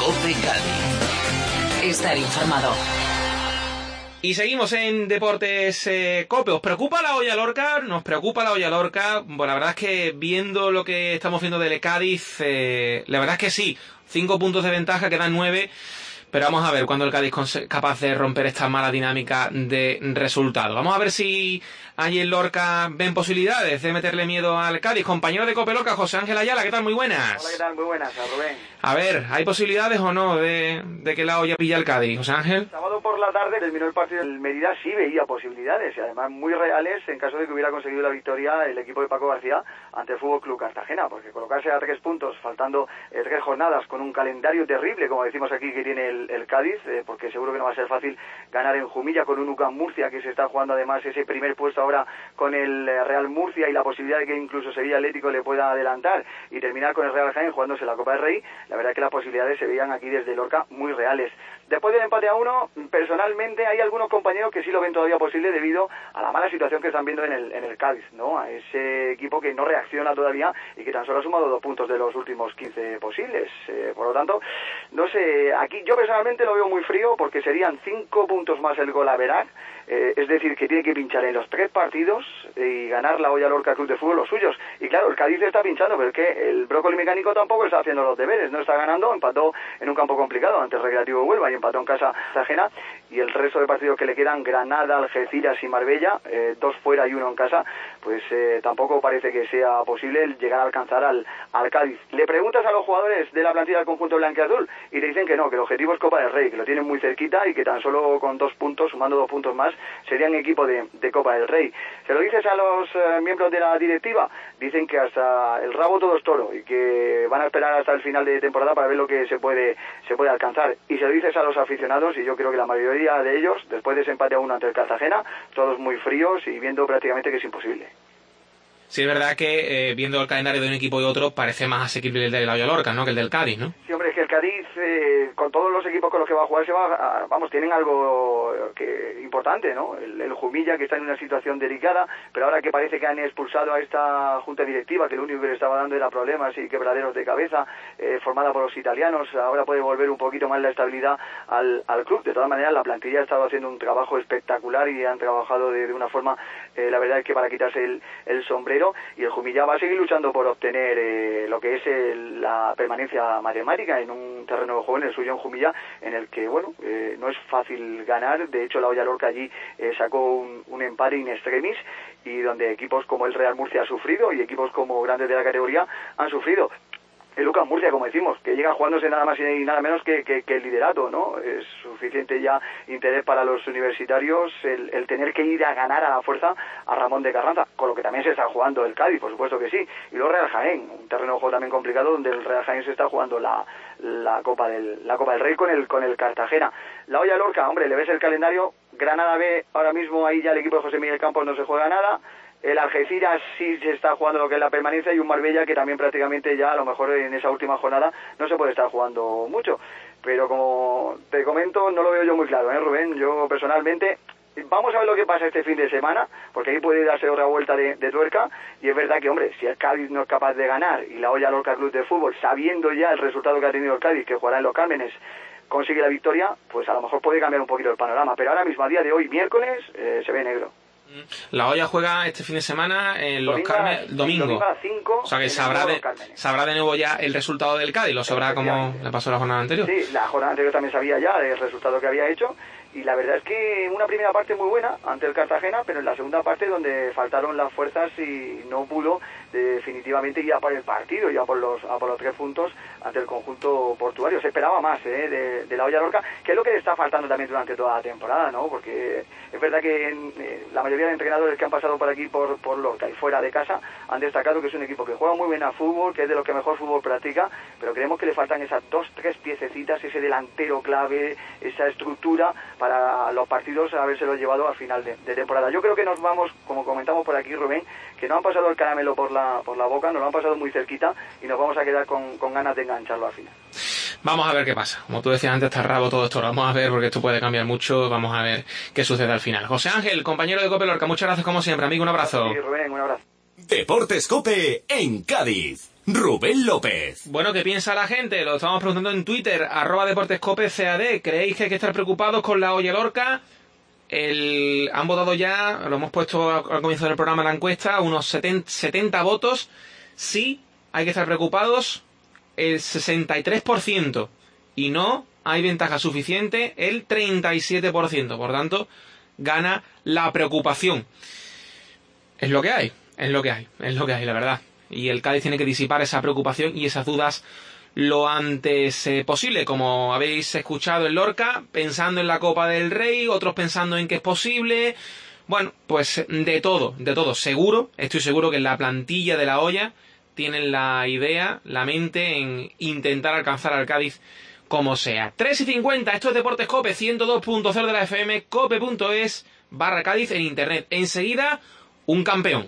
COPE Cádiz. Estar informado. Y seguimos en Deportes COPE. ¿Os preocupa la Olla Lorca? Nos preocupa la Olla Lorca. Bueno, la verdad es que viendo lo que estamos viendo del Cádiz, la verdad es que sí. 5 puntos de ventaja, quedan 9. Pero vamos a ver cuándo el Cádiz es capaz de romper esta mala dinámica de resultado. Vamos a ver si allí en Lorca ven posibilidades de meterle miedo al Cádiz. Compañero de COPE Lorca, José Ángel Ayala, ¿qué tal? Muy buenas. Hola, ¿qué tal? Muy buenas, Rubén. A ver, ¿hay posibilidades o no de que la Olla pilla al Cádiz, José Ángel? Sábado por la tarde terminó el partido. El Mérida sí veía posibilidades, y además muy reales, en caso de que hubiera conseguido la victoria el equipo de Paco García ante el Fútbol Club Cartagena, porque colocarse a 3 puntos, faltando 3 jornadas, con un calendario terrible, como decimos aquí, que tiene el Cádiz, porque seguro que no va a ser fácil ganar en Jumilla con un UCAM Murcia, que se está jugando además ese primer puesto ahora con el Real Murcia, y la posibilidad de que incluso Sevilla Atlético le pueda adelantar y terminar con el Real Jaén jugándose la Copa del Rey. La verdad es que las posibilidades se veían aquí desde Lorca muy reales. Después del empate a 1, personalmente hay algunos compañeros que sí lo ven todavía posible debido a la mala situación que están viendo en el Cádiz, ¿no? A ese equipo que no reacciona todavía y que tan solo ha sumado 2 puntos de los últimos 15 posibles. Por lo tanto, no sé, aquí yo personalmente lo veo muy frío, porque serían 5 puntos más el gol average, es decir, que tiene que pinchar en los 3 partidos y ganar la Olla Lorca Club de Fútbol los suyos. Y claro, el Cádiz está pinchando, pero es que el Brócoli Mecánico tampoco está haciendo los deberes, no está ganando, empató en un campo complicado ante el Recreativo de Huelva y empató en casa ajena, y el resto de partidos que le quedan, Granada, Algeciras y Marbella, 2 fuera y 1 en casa, pues tampoco parece que sea posible llegar a alcanzar al Cádiz. Le preguntas a los jugadores de la plantilla del conjunto blanquiazul y te dicen que no, que el objetivo es Copa del Rey, que lo tienen muy cerquita y que tan solo con 2 puntos, sumando 2 puntos más, serían equipo de Copa del Rey. ¿Se lo dices a los miembros de la directiva? Dicen que hasta el rabo todo es toro y que van a esperar hasta el final de temporada para ver lo que se puede alcanzar. Y se lo dices a los aficionados, y yo creo que la mayoría de ellos, después de ese empate a 1 ante el Cartagena, todos muy fríos y viendo prácticamente que es imposible. Sí, es verdad que viendo el calendario de un equipo y otro parece más asequible el de la Olla Lorca, ¿no?, que el del Cádiz, ¿no? Sí, hombre, es que el Cádiz, con todos los equipos con los que va a jugar, tienen algo importante, ¿no? El Jumilla, que está en una situación delicada, pero ahora que parece que han expulsado a esta junta directiva, que lo único que le estaba dando era problemas y quebraderos de cabeza, formada por los italianos, ahora puede volver un poquito más la estabilidad al club. De todas maneras, la plantilla ha estado haciendo un trabajo espectacular y han trabajado de una forma, la verdad es que para quitarse el sombrero, y el Jumilla va a seguir luchando por obtener lo que es la permanencia matemática en un terreno de juego, en el suyo en Jumilla, en el que, bueno, no es fácil ganar. De hecho, la Olla Lorca allí sacó un empate in extremis, y donde equipos como el Real Murcia ha sufrido y equipos como grandes de la categoría han sufrido. El UCAM Murcia, como decimos, que llega jugándose nada más y nada menos que el liderato, ¿no? Es suficiente ya interés para los universitarios el tener que ir a ganar a la fuerza a Ramón de Carranza, con lo que también se está jugando el Cádiz, por supuesto que sí. Y luego Real Jaén, un terreno de juego también complicado, donde el Real Jaén se está jugando la Copa del Rey con el Cartagena. La Olla Lorca, hombre, le ves el calendario, Granada B, ahora mismo ahí ya el equipo de José Miguel Campos no se juega nada. El Algeciras sí se está jugando lo que es la permanencia, y un Marbella que también prácticamente ya a lo mejor en esa última jornada no se puede estar jugando mucho. Pero como te comento, no lo veo yo muy claro, Rubén. Yo personalmente, vamos a ver lo que pasa este fin de semana, porque ahí puede darse otra vuelta de tuerca. Y es verdad que, hombre, si el Cádiz no es capaz de ganar y la Olla Lorca Club de Fútbol, sabiendo ya el resultado que ha tenido el Cádiz, que jugará en Los Cármenes, consigue la victoria, pues a lo mejor puede cambiar un poquito el panorama. Pero ahora mismo, a día de hoy, miércoles, se ve negro. La Olla juega este fin de semana en Los Cármenes, domingo. A 5, o sea que sabrá de nuevo ya el resultado del Cádiz, lo sabrá como le pasó la jornada anterior. Sí, la jornada anterior también sabía ya el resultado que había hecho, y la verdad es que una primera parte muy buena ante el Cartagena, pero en la segunda parte donde faltaron las fuerzas y no pudo definitivamente ir a por el partido, ya por los 3 puntos ante el conjunto portuario. Se esperaba más de la Olla Lorca, que es lo que le está faltando también durante toda la temporada, ¿no? Porque es verdad que la mayoría de entrenadores que han pasado por aquí por Lorca y fuera de casa han destacado que es un equipo que juega muy bien a fútbol, que es de los que mejor fútbol practica, pero creemos que le faltan esas 2-3 piececitas, ese delantero clave, esa estructura para los partidos, habérselo llevado al final de temporada. Yo creo que nos vamos, como comentamos por aquí, Rubén, que no han pasado el caramelo por la boca, nos lo han pasado muy cerquita, y nos vamos a quedar con ganas de engancharlo al final. Vamos a ver qué pasa. Como tú decías antes, está rabo todo esto. Vamos a ver, porque esto puede cambiar mucho. Vamos a ver qué sucede al final. José Ángel, compañero de COPE Lorca, muchas gracias como siempre, amigo. Un abrazo. Sí, Rubén, un abrazo. Deportes COPE en Cádiz. Rubén López. Bueno, ¿qué piensa la gente? Lo estamos preguntando en Twitter, @DeportesCopeCAD. ¿Creéis que hay que estar preocupados con la olla Lorca? Han votado ya, lo hemos puesto al comienzo del programa la encuesta, unos 70 votos. Sí, hay que estar preocupados, el 63%. Y no hay ventaja suficiente, el 37%. Por tanto, gana la preocupación. Es lo que hay, la verdad. Y el Cádiz tiene que disipar esa preocupación y esas dudas lo antes posible. Como habéis escuchado en Lorca, pensando en la Copa del Rey, otros pensando en que es posible. Bueno, pues de todo. Estoy seguro que en la plantilla de la olla tienen la idea, la mente en intentar alcanzar al Cádiz como sea. 3:50, esto es Deportes COPE, 102.0 de la FM, cope.es/Cádiz en internet. Enseguida, un campeón.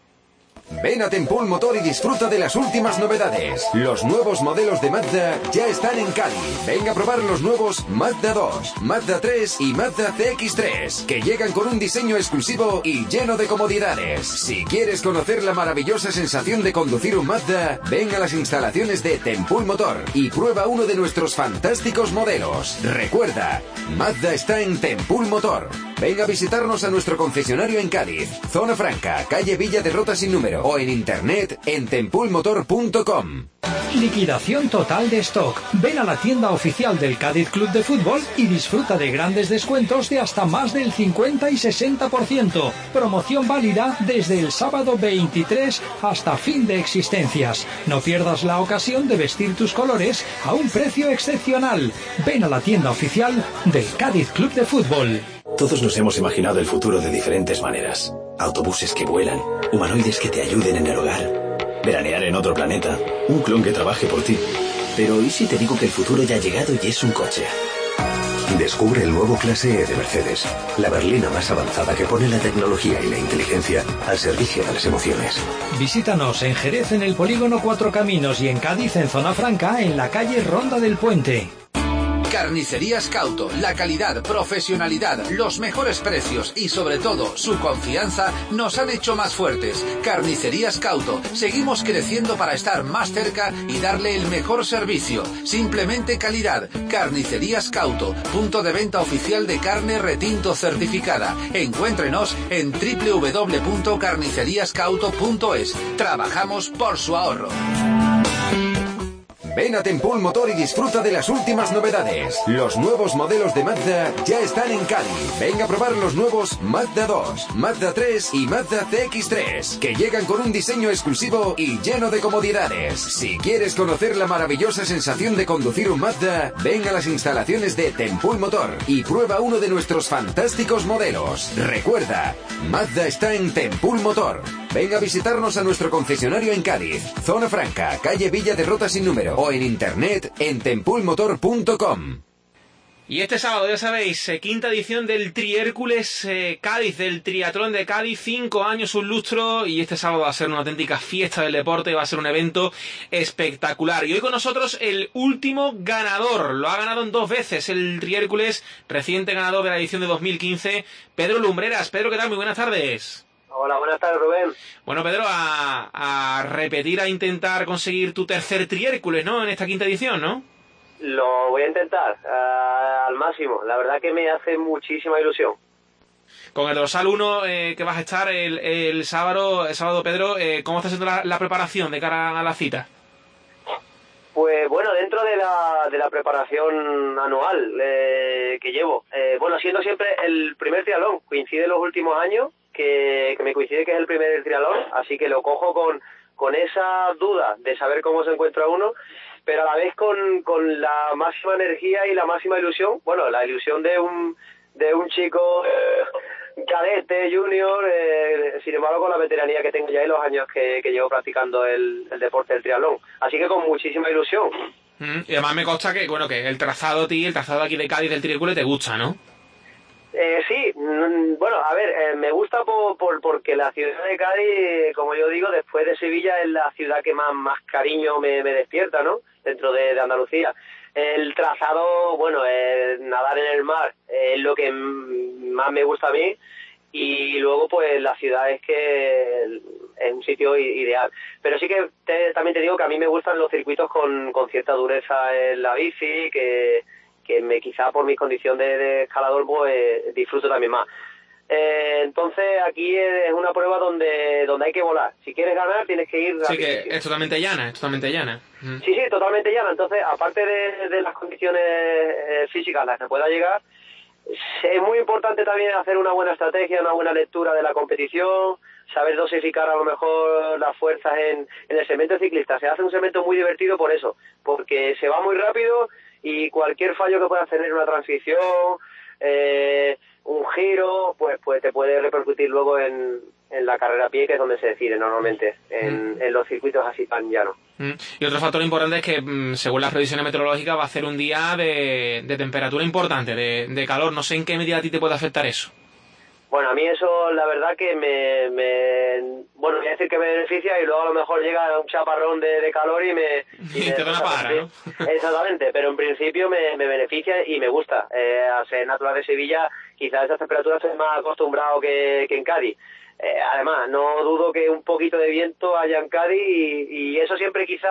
Ven a Tempul Motor y disfruta de las últimas novedades. Los nuevos modelos de Mazda ya están en Cádiz. Ven a probar los nuevos Mazda 2, Mazda 3 y Mazda CX-3, que llegan con un diseño exclusivo y lleno de comodidades. Si quieres conocer la maravillosa sensación de conducir un Mazda, ven a las instalaciones de Tempul Motor y prueba uno de nuestros fantásticos modelos. Recuerda, Mazda está en Tempul Motor. Ven a visitarnos a nuestro concesionario en Cádiz, Zona Franca, calle Villa de Rota sin número, o en internet en tempulmotor.com. Liquidación total de stock. Ven a la tienda oficial del Cádiz Club de Fútbol y disfruta de grandes descuentos de hasta más del 50 y 60%. Promoción válida desde el sábado 23 hasta fin de existencias. No pierdas la ocasión de vestir tus colores a un precio excepcional. Ven a la tienda oficial del Cádiz Club de Fútbol. Todos nos hemos imaginado el futuro de diferentes maneras. Autobuses que vuelan, humanoides que te ayuden en el hogar, veranear en otro planeta, un clon que trabaje por ti. Pero ¿y si te digo que el futuro ya ha llegado y es un coche? Descubre el nuevo Clase E de Mercedes, la berlina más avanzada que pone la tecnología y la inteligencia al servicio de las emociones. Visítanos en Jerez en el Polígono Cuatro Caminos y en Cádiz en Zona Franca en la calle Ronda del Puente. Carnicerías Cauto, la calidad, profesionalidad, los mejores precios y sobre todo su confianza nos han hecho más fuertes. Carnicerías Cauto, seguimos creciendo para estar más cerca y darle el mejor servicio. Simplemente calidad. Carnicerías Cauto, punto de venta oficial de carne retinto certificada. Encuéntrenos en www.carniceriascauto.es. Trabajamos por su ahorro. Ven a Tempul Motor y disfruta de las últimas novedades. Los nuevos modelos de Mazda ya están en Cádiz. Ven a probar los nuevos Mazda 2, Mazda 3 y Mazda CX-3, que llegan con un diseño exclusivo y lleno de comodidades. Si quieres conocer la maravillosa sensación de conducir un Mazda, ven a las instalaciones de Tempul Motor y prueba uno de nuestros fantásticos modelos. Recuerda, Mazda está en Tempul Motor. Ven a visitarnos a nuestro concesionario en Cádiz, Zona Franca, calle Villa de Rota sin número, o en internet en tempulmotor.com. Y este sábado, ya sabéis, quinta edición del Triércules Cádiz, del triatlón de Cádiz, 5 años, un lustro, y este sábado va a ser una auténtica fiesta del deporte, va a ser un evento espectacular. Y hoy con nosotros el último ganador, lo ha ganado en 2 veces el Triércules, reciente ganador de la edición de 2015, Pedro Lumbreras. Pedro, ¿qué tal? Muy buenas tardes. Hola, buenas tardes, Rubén. Bueno, Pedro, a repetir, a intentar conseguir tu tercer Triércules, ¿no? En esta quinta edición, ¿no? Lo voy a intentar al máximo. La verdad que me hace muchísima ilusión. Con el dorsal 1 que vas a estar el sábado, Pedro, ¿cómo está siendo la preparación de cara a la cita? Pues bueno, dentro de la preparación anual que llevo, bueno, siendo siempre el primer triatlón, coincide los últimos años, que me coincide que es el primer triatlón, así que lo cojo con esa duda de saber cómo se encuentra uno, pero a la vez con la máxima energía y la máxima ilusión, bueno, la ilusión de un chico cadete, junior, sin embargo con la veteranía que tengo ya y los años que llevo practicando el deporte del triatlón, así que con muchísima ilusión. Y además me consta que, bueno, que el trazado aquí de Cádiz del Triércules te gusta, ¿no? Sí, bueno, a ver, me gusta porque la ciudad de Cádiz, como yo digo, después de Sevilla es la ciudad que más cariño me despierta, ¿no? Dentro de Andalucía. El trazado, bueno, nadar en el mar es lo que más me gusta a mí y luego pues la ciudad es que es un sitio ideal. Pero sí que también te digo que a mí me gustan los circuitos con cierta dureza en la bici, que quizá por mi condición de escalador pues disfruto también más. Entonces aquí es una prueba donde hay que volar. Si quieres ganar tienes que ir Sí, que es totalmente llana, Sí, totalmente llana. Entonces, aparte de las condiciones físicas a las que pueda llegar, es muy importante también hacer una buena estrategia, una buena lectura de la competición, saber dosificar a lo mejor las fuerzas en el segmento ciclista. Se hace un segmento muy divertido por eso, porque se va muy rápido y cualquier fallo que puedas tener en una transición, un giro, pues te puede repercutir luego en la carrera a pie, que es donde se decide normalmente, en los circuitos así tan llanos. Y otro factor importante es que, según las previsiones meteorológicas, va a ser un día de temperatura importante, de calor. No sé en qué medida a ti te puede afectar eso. Bueno, a mí eso, la verdad que bueno, voy a decir que me beneficia y luego a lo mejor llega un chaparrón de calor y te da una para, ¿no? Exactamente, pero en principio me beneficia y me gusta. Al ser natural de Sevilla, quizás a esas temperaturas estoy más acostumbrado que en Cádiz. Además, no dudo que un poquito de viento haya en Cádiz y eso siempre quizá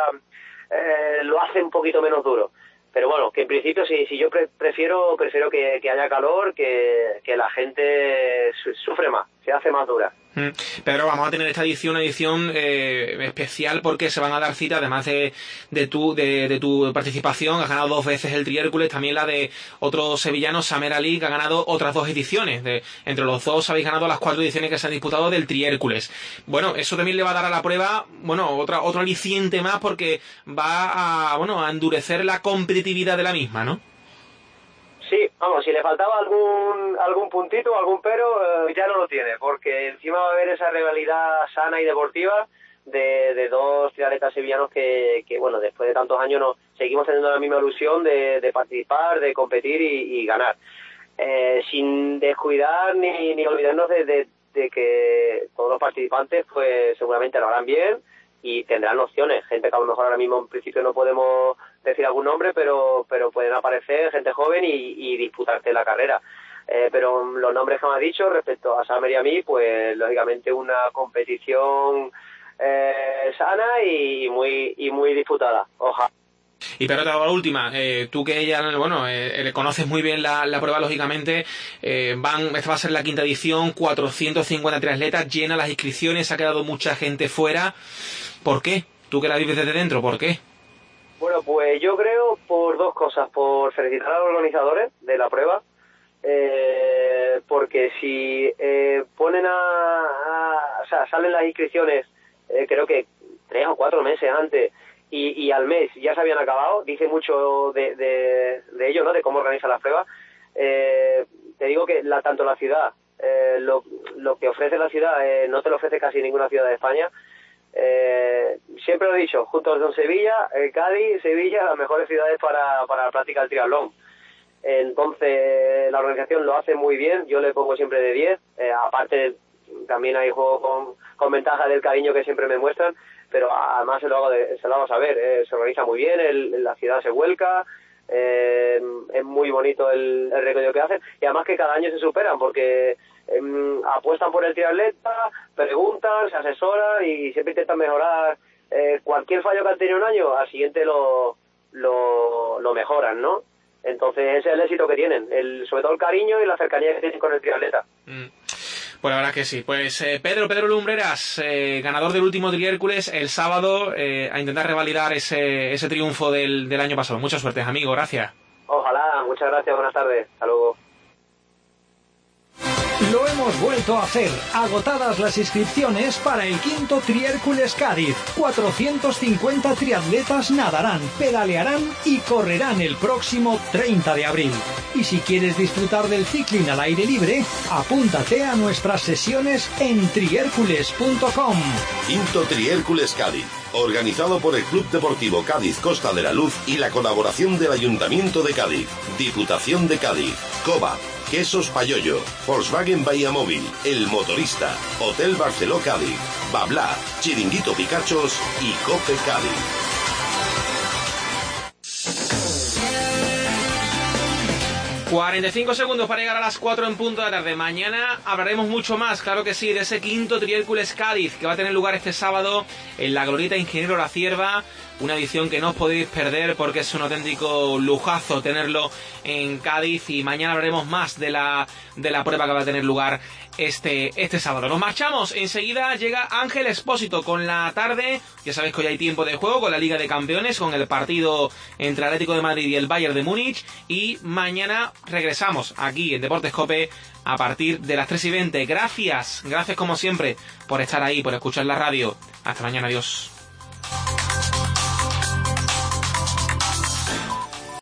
lo hace un poquito menos duro. Pero bueno, que en principio si yo prefiero que haya calor, que la gente sufre más, se hace más dura. Pedro, vamos a tener esta edición, una edición especial, porque se van a dar cita, además de tu participación. Has ganado 2 veces el Tri-Hércules, también la de otro sevillano, Samer Ali, que ha ganado otras 2 ediciones. Entre los dos habéis ganado las 4 ediciones que se han disputado del Tri-Hércules. Bueno, eso también le va a dar a la prueba, otro aliciente más, porque va a endurecer la competitividad de la misma, ¿no? Sí, vamos, si le faltaba algún puntito o algún pero, ya no lo tiene, porque encima va a haber esa rivalidad sana y deportiva de 2 triatletas sevillanos que bueno, después de tantos años seguimos teniendo la misma ilusión de participar, de competir y ganar. Sin descuidar ni olvidarnos de que todos los participantes pues seguramente lo harán bien y tendrán opciones, gente que a lo mejor ahora mismo en principio no podemos decir algún nombre, pero pueden aparecer gente joven y disputarte la carrera. Pero los nombres que me has dicho respecto a Samer y a mí, pues lógicamente una competición sana y muy disputada. Ojalá. Y pero te hago la última, tú que ya, le conoces muy bien la prueba, lógicamente, esta va a ser la 5ª edición, 453 atletas, llena las inscripciones, ha quedado mucha gente fuera. ¿Por qué? Tú que la vives desde dentro, ¿por qué? Bueno, pues yo creo por 2 cosas. Por felicitar a los organizadores de la prueba, porque si ponen o sea, salen las inscripciones, creo que 3 o 4 meses antes, y al mes ya se habían acabado, dice mucho de ello, ¿no? De cómo organizan las pruebas. Te digo que tanto la ciudad, lo que ofrece la ciudad, no te lo ofrece casi ninguna ciudad de España. Siempre lo he dicho, juntos con Sevilla, Cádiz, Sevilla, las mejores ciudades para la práctica del triatlón. Entonces la organización lo hace muy bien, yo le pongo siempre de 10, aparte también hay juego con ventaja del cariño que siempre me muestran, pero además se lo hago saber, se organiza muy bien, la ciudad se vuelca, es muy bonito el recorrido que hacen, y además que cada año se superan, porque apuestan por el triatleta, preguntan, se asesoran y siempre intentan mejorar. Cualquier fallo que han tenido un año, al siguiente lo mejoran, ¿no? Entonces ese es el éxito que tienen, sobre todo el cariño y la cercanía que tienen con el triatleta. Pues la verdad que sí. Pues Pedro Lumbreras, ganador del último Tri-Hércules el sábado, a intentar revalidar ese triunfo del año pasado. Mucha suerte, amigo, gracias. Ojalá, muchas gracias, buenas tardes, hasta luego. Lo hemos vuelto a hacer. Agotadas las inscripciones para el 5º Tri-Hércules Cádiz. 450 triatletas nadarán, pedalearán y correrán el próximo 30 de abril. Y si quieres disfrutar del cicling al aire libre, apúntate a nuestras sesiones en triercules.com. 5º Tri-Hércules Cádiz, organizado por el Club Deportivo Cádiz Costa de la Luz y la colaboración del Ayuntamiento de Cádiz, Diputación de Cádiz, COBA, Quesos Payollo, Volkswagen Bahía Móvil, El Motorista, Hotel Barceló Cádiz, Babla, Chiringuito Picachos y Cope Cádiz. 45 segundos para llegar a las 4 en punto de la tarde. Mañana hablaremos mucho más, claro que sí, de ese quinto Triércules Cádiz que va a tener lugar este sábado en la Glorieta Ingeniero La Cierva. Una edición que no os podéis perder porque es un auténtico lujazo tenerlo en Cádiz, y mañana hablaremos más de la prueba que va a tener lugar este sábado. Nos marchamos, enseguida llega Ángel Expósito con la tarde. Ya sabéis que hoy hay tiempo de juego con la Liga de Campeones, con el partido entre Atlético de Madrid y el Bayern de Múnich, y mañana regresamos aquí en Deportes COPE a partir de las 3:20. Gracias como siempre por estar ahí, por escuchar la radio. Hasta mañana, adiós.